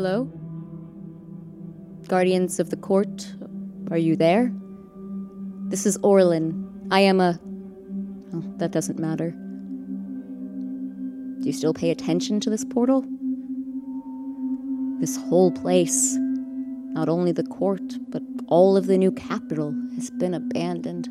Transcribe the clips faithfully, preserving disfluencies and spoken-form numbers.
Hello? Guardians of the court, are you there? This is Orlin. I am a... Oh, that doesn't matter. Do you still pay attention to this portal? This whole place, not only the court, but all of the new capital, has been abandoned.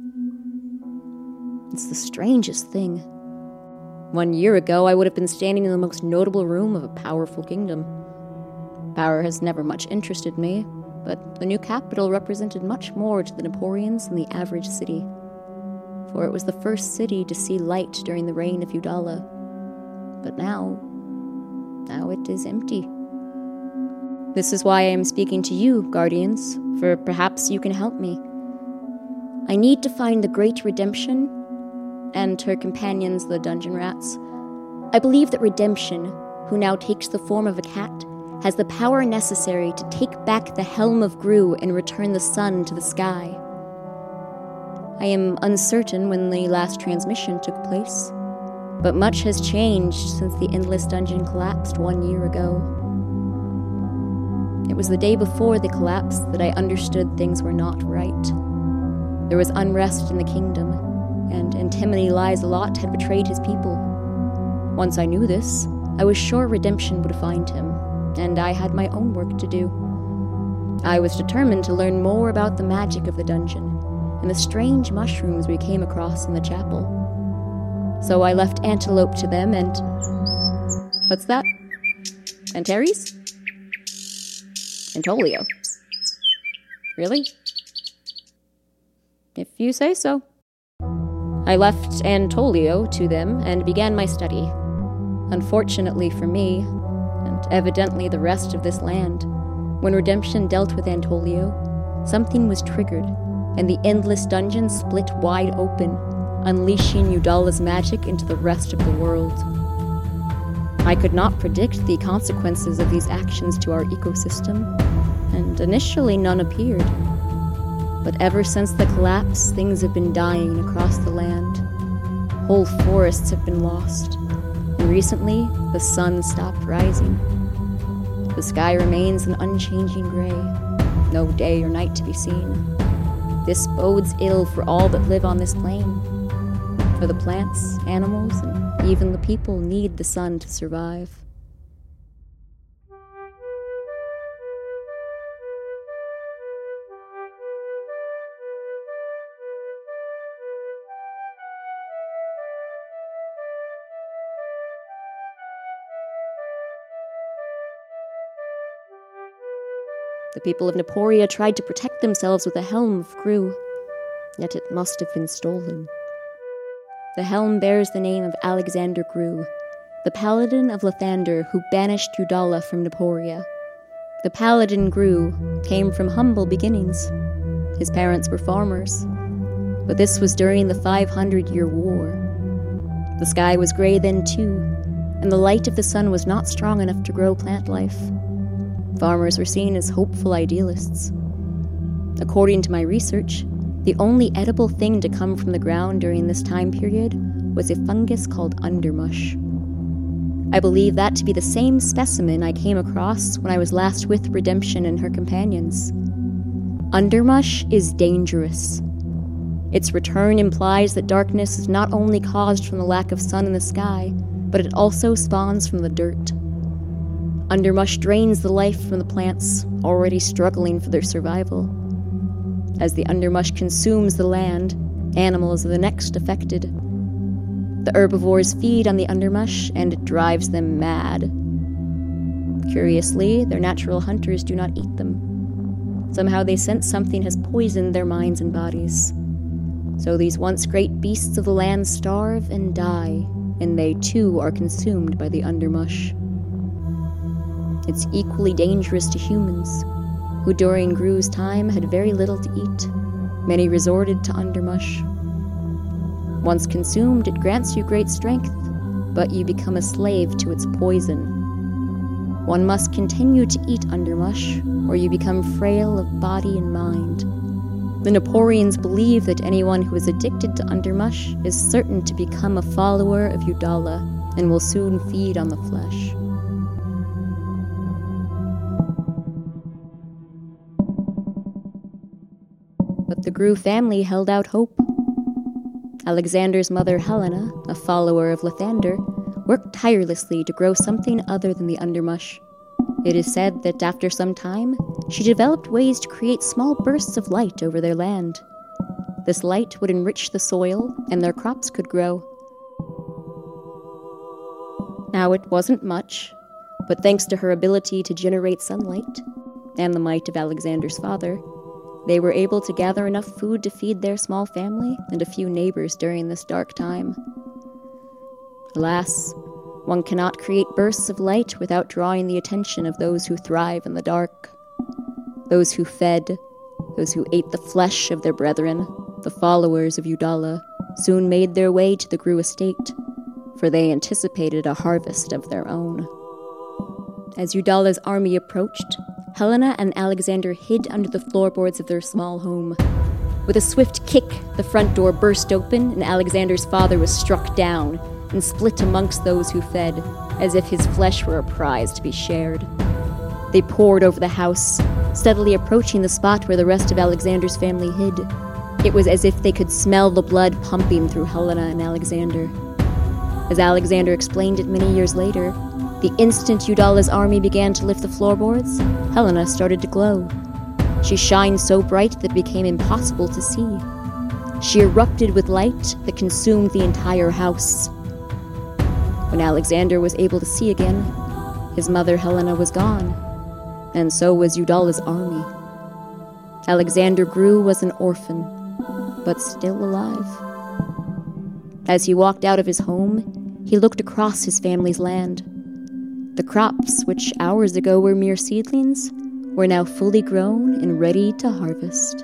It's the strangest thing. One year ago, I would have been standing in the most notable room of a powerful kingdom. Power has never much interested me, but the new capital represented much more to the Naporians than the average city. For it was the first city to see light during the reign of Udala. But now, now it is empty. This is why I am speaking to you, Guardians, for perhaps you can help me. I need to find the Great Redemption and her companions, the Dungeon Rats. I believe that Redemption, who now takes the form of a cat, has the power necessary to take back the Helm of Gru and return the sun to the sky. I am uncertain when the last transmission took place, but much has changed since the Endless Dungeon collapsed one year ago. It was the day before the collapse that I understood things were not right. There was unrest in the kingdom, and Antimony Lies-a-Lot had betrayed his people. Once I knew this, I was sure Redemption would find him, and I had my own work to do. I was determined to learn more about the magic of the dungeon, and the strange mushrooms we came across in the chapel. So I left Antelope to them and... What's that? Antares? Antolio. Really? If you say so. I left Antolio to them and began my study. Unfortunately for me, and evidently the rest of this land, when Redemption dealt with Antolio, something was triggered, and the Endless Dungeon split wide open, unleashing Udala's magic into the rest of the world. I could not predict the consequences of these actions to our ecosystem, and initially none appeared. But ever since the collapse, things have been dying across the land. Whole forests have been lost, and recently the sun stopped rising. The sky remains an unchanging gray, no day or night to be seen. This bodes ill for all that live on this plane. For the plants, animals, and even the people need the sun to survive. The people of Naporia tried to protect themselves with a helm of Gru, yet it must have been stolen. The helm bears the name of Alexander Gru, the paladin of Lathander who banished Udala from Naporia. The paladin Gru came from humble beginnings. His parents were farmers, but this was during the five hundred year war. The sky was gray then too, and the light of the sun was not strong enough to grow plant life. Farmers were seen as hopeful idealists. According to my research, the only edible thing to come from the ground during this time period was a fungus called undermush. I believe that to be the same specimen I came across when I was last with Redemption and her companions. Undermush is dangerous. Its return implies that darkness is not only caused from the lack of sun in the sky, but it also spawns from the dirt. Undermush drains the life from the plants, already struggling for their survival. As the undermush consumes the land, animals are the next affected. The herbivores feed on the undermush, and it drives them mad. Curiously, their natural hunters do not eat them. Somehow they sense something has poisoned their minds and bodies. So these once great beasts of the land starve and die, and they too are consumed by the undermush. It's equally dangerous to humans, who during Gru's time had very little to eat. Many resorted to undermush. Once consumed, it grants you great strength, but you become a slave to its poison. One must continue to eat undermush, or you become frail of body and mind. The Naporians believe that anyone who is addicted to undermush is certain to become a follower of Udala, and will soon feed on the flesh. But the Grue family held out hope. Alexander's mother, Helena, a follower of Lathander, worked tirelessly to grow something other than the undermush. It is said that after some time, she developed ways to create small bursts of light over their land. This light would enrich the soil, and their crops could grow. Now, it wasn't much, but thanks to her ability to generate sunlight, and the might of Alexander's father, they were able to gather enough food to feed their small family and a few neighbors during this dark time. Alas, one cannot create bursts of light without drawing the attention of those who thrive in the dark. Those who fed, those who ate the flesh of their brethren, the followers of Udala, soon made their way to the Grue estate, for they anticipated a harvest of their own. As Udala's army approached, Helena and Alexander hid under the floorboards of their small home. With a swift kick, the front door burst open, and Alexander's father was struck down and split amongst those who fed, as if his flesh were a prize to be shared. They poured over the house, steadily approaching the spot where the rest of Alexander's family hid. It was as if they could smell the blood pumping through Helena and Alexander. As Alexander explained it many years later, the instant Udala's army began to lift the floorboards, Helena started to glow. She shined so bright that it became impossible to see. She erupted with light that consumed the entire house. When Alexander was able to see again, his mother Helena was gone, and so was Udala's army. Alexander Grue was an orphan, but still alive. As he walked out of his home, he looked across his family's land. The crops, which hours ago were mere seedlings, were now fully grown and ready to harvest.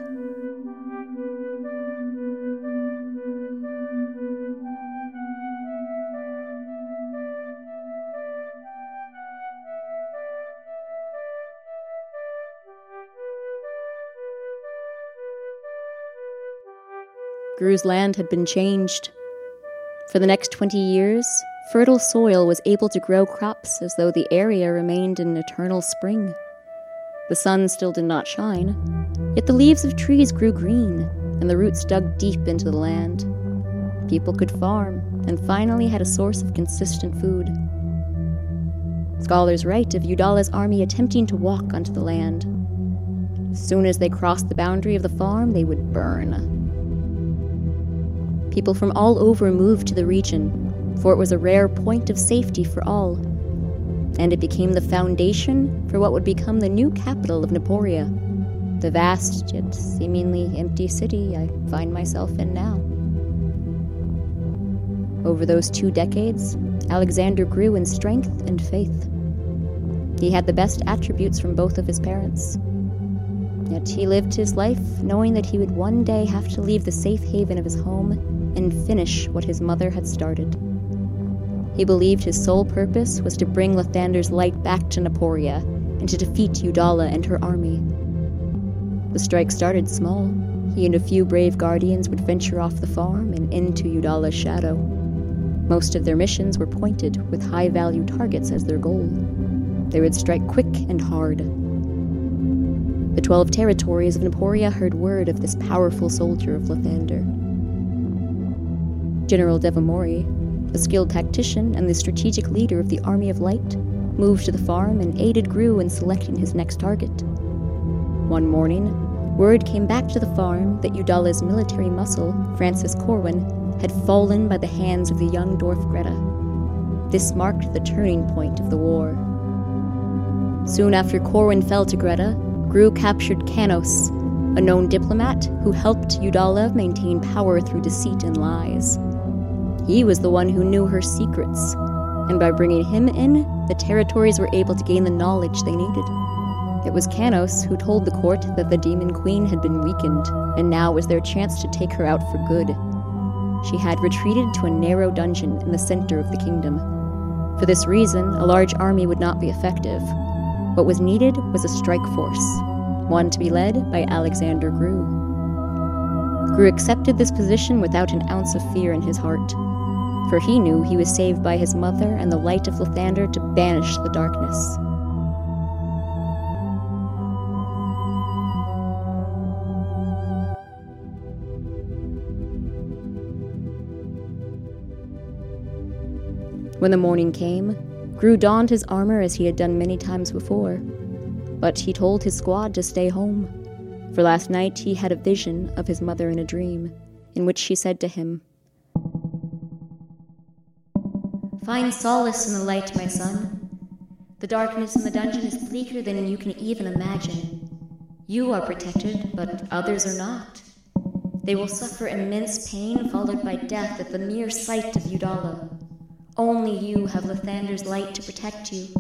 Grue's land had been changed. For the next twenty years, fertile soil was able to grow crops as though the area remained in eternal spring. The sun still did not shine, yet the leaves of trees grew green, and the roots dug deep into the land. People could farm, and finally had a source of consistent food. Scholars write of Udala's army attempting to walk onto the land. As soon as they crossed the boundary of the farm, they would burn. People from all over moved to the region, for it was a rare point of safety for all, and it became the foundation for what would become the new capital of Naporia, the vast yet seemingly empty city I find myself in now. Over those two decades, Alexander grew in strength and faith. He had the best attributes from both of his parents. Yet he lived his life knowing that he would one day have to leave the safe haven of his home and finish what his mother had started. He believed his sole purpose was to bring Lathander's light back to Naporia and to defeat Udala and her army. The strike started small. He and a few brave guardians would venture off the farm and into Udala's shadow. Most of their missions were pointed with high-value targets as their goal. They would strike quick and hard. The twelve territories of Naporia heard word of this powerful soldier of Lathander. General Devamori, the skilled tactician and the strategic leader of the Army of Light, moved to the farm and aided Grue in selecting his next target. One morning, word came back to the farm that Udala's military muscle, Francis Corwin, had fallen by the hands of the young dwarf Greta. This marked the turning point of the war. Soon after Corwin fell to Greta, Grue captured Canos, a known diplomat who helped Udala maintain power through deceit and lies. He was the one who knew her secrets, and by bringing him in, the territories were able to gain the knowledge they needed. It was Canos who told the court that the Demon Queen had been weakened, and now was their chance to take her out for good. She had retreated to a narrow dungeon in the center of the kingdom. For this reason, a large army would not be effective. What was needed was a strike force, one to be led by Alexander Grue. Grue accepted this position without an ounce of fear in his heart, for he knew he was saved by his mother and the light of Lathander to banish the darkness. When the morning came, Grue donned his armor as he had done many times before, but he told his squad to stay home, for last night he had a vision of his mother in a dream, in which she said to him, "Find solace in the light, my son. The darkness in the dungeon is bleaker than you can even imagine. You are protected, but others are not. They will suffer immense pain followed by death at the mere sight of Udala. Only you have Lathander's light to protect you."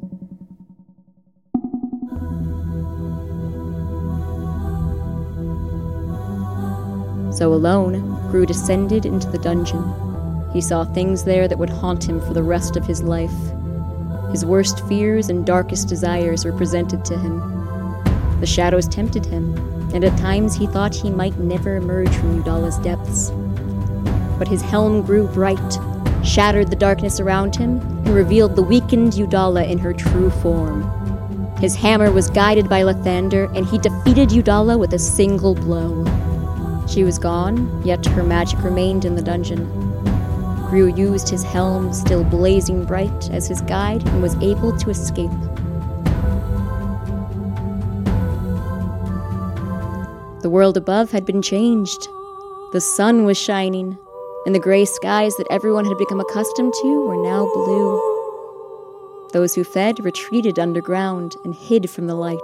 So alone, Grue descended into the dungeon. He saw things there that would haunt him for the rest of his life. His worst fears and darkest desires were presented to him. The shadows tempted him, and at times he thought he might never emerge from Udala's depths. But his helm grew bright, shattered the darkness around him, and revealed the weakened Udala in her true form. His hammer was guided by Lathander, and he defeated Udala with a single blow. She was gone, yet her magic remained in the dungeon. Grue used his helm, still blazing bright, as his guide, and was able to escape. The world above had been changed. The sun was shining, and the gray skies that everyone had become accustomed to were now blue. Those who fed retreated underground and hid from the light.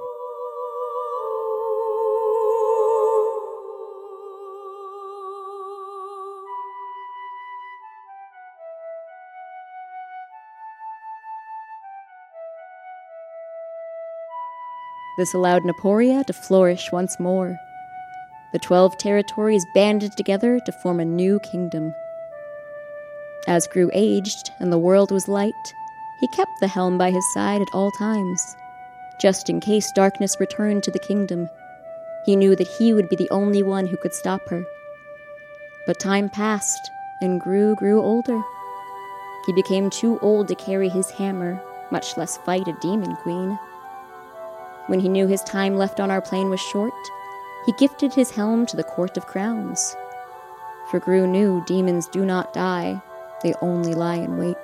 This allowed Naporia to flourish once more. The twelve territories banded together to form a new kingdom. As Grue aged and the world was light, he kept the helm by his side at all times, just in case darkness returned to the kingdom. He knew that he would be the only one who could stop her. But time passed, and Grue grew older. He became too old to carry his hammer, much less fight a demon queen. When he knew his time left on our plane was short, he gifted his helm to the Court of Crowns. For Grue knew demons do not die, they only lie in wait.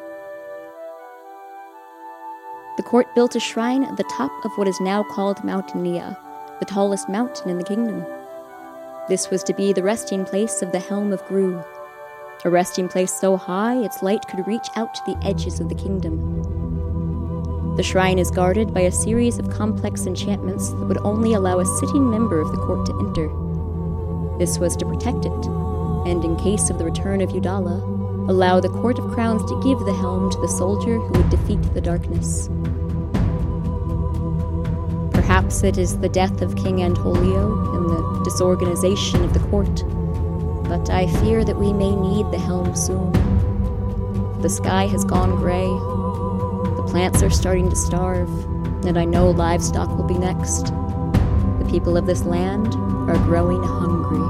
The court built a shrine at the top of what is now called Mount Nia, the tallest mountain in the kingdom. This was to be the resting place of the Helm of Grue, a resting place so high its light could reach out to the edges of the kingdom. The shrine is guarded by a series of complex enchantments that would only allow a sitting member of the court to enter. This was to protect it, and in case of the return of Udala, allow the Court of Crowns to give the helm to the soldier who would defeat the darkness. Perhaps it is the death of King Antolio and the disorganization of the court, but I fear that we may need the helm soon. The sky has gone gray. The plants are starting to starve, and I know livestock will be next. The people of this land are growing hungry.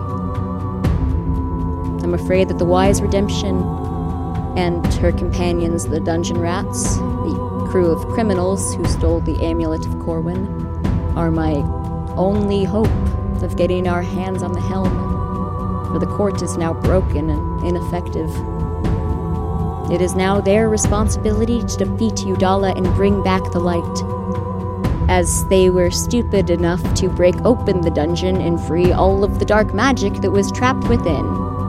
I'm afraid that the Wise Redemption and her companions, the Dungeon Rats, the crew of criminals who stole the amulet of Corwin, are my only hope of getting our hands on the helm, for the court is now broken and ineffective. It is now their responsibility to defeat Udala and bring back the light, as they were stupid enough to break open the dungeon and free all of the dark magic that was trapped within.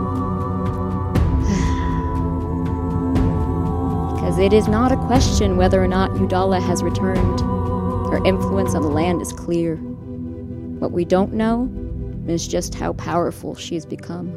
Because it is not a question whether or not Udala has returned. Her influence on the land is clear. What we don't know is just how powerful she's become.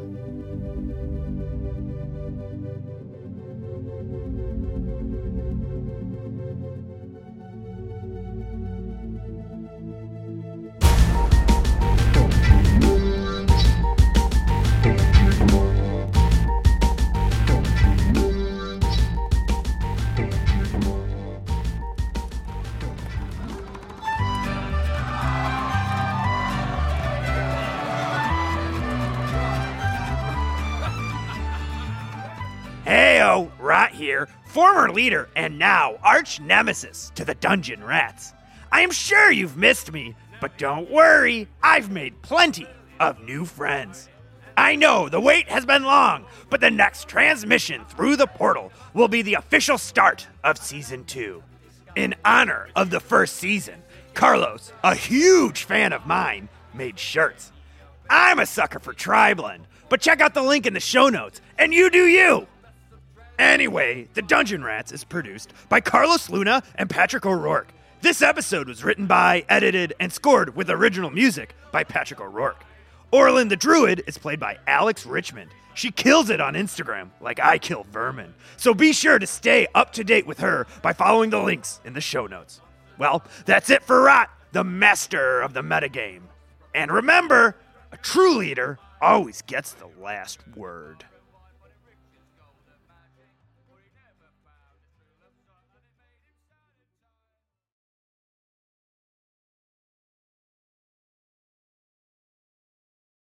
Heyo, Rat here, former leader and now arch nemesis to the Dungeon Rats. I am sure you've missed me, but don't worry, I've made plenty of new friends. I know the wait has been long, but the next transmission through the portal will be the official start of Season two. In honor of the first season, Carlos, a huge fan of mine, made shirts. I'm a sucker for Tri-Blend, but check out the link in the show notes, and you do you! Anyway, The Dungeon Rats is produced by Carlos Luna and Patrick O'Rourke. This episode was written by, edited, and scored with original music by Patrick O'Rourke. Orlin the Druid is played by Alex Richmond. She kills it on Instagram, like I kill vermin. So be sure to stay up to date with her by following the links in the show notes. Well, that's it for Rot, the master of the metagame. And remember, a true leader always gets the last word.